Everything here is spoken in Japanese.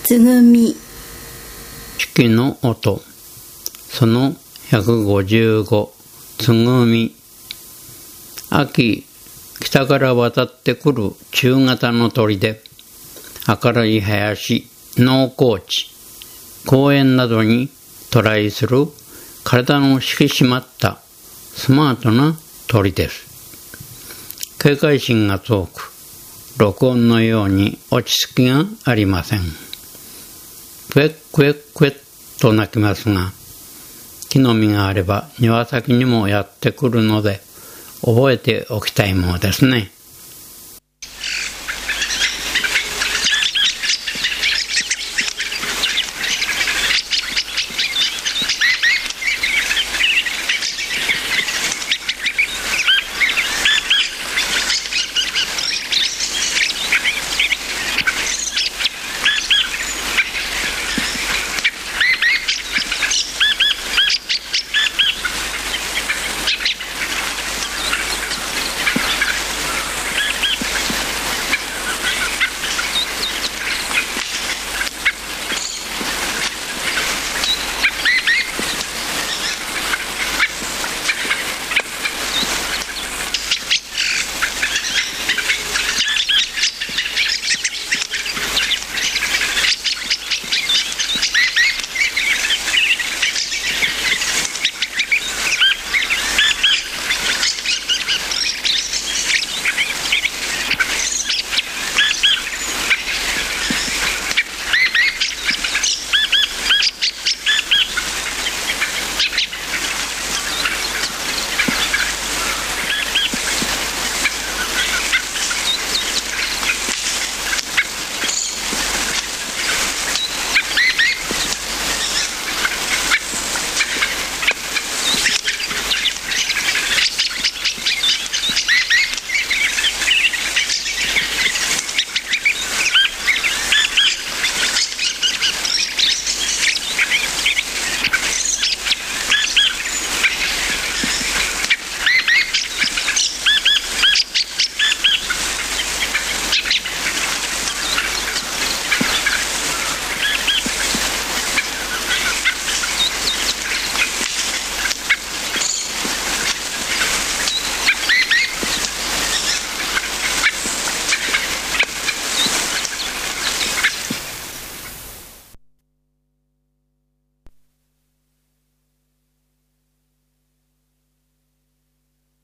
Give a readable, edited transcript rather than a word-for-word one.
つぐみ。 四季の音。その155。つぐみ。秋、北から渡ってくる中型の鳥で、明るい林、農耕地、公園などに渡来する体の引き締まったスマートな鳥です。警戒心が強く、録音のように落ち着きがありません。クエックエックエッと鳴きますが、木の実があれば庭先にもやってくるので、覚えておきたいものですね。